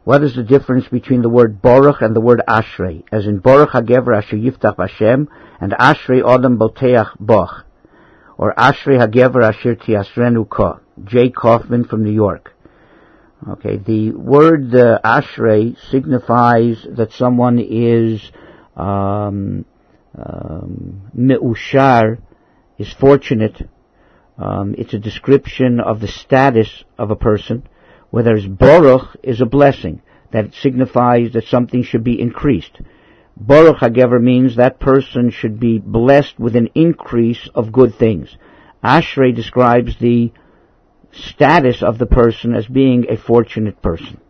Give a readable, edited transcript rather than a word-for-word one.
What is the difference between the word Baruch and the word Ashrei? As in Baruch HaGever Asher Yiftach B'Hashem and Ashrei Odom Boteach Boch, or Ashrei HaGever Asher Tiasrenu Ko. Jay Kaufman from New York. Okay, the word Ashrei signifies that someone is me'ushar, is fortunate. It's a description of the status of a person, whereas Baruch is a blessing, that it signifies that something should be increased. Baruch HaGever means that person should be blessed with an increase of good things. Ashrei describes the status of the person as being a fortunate person.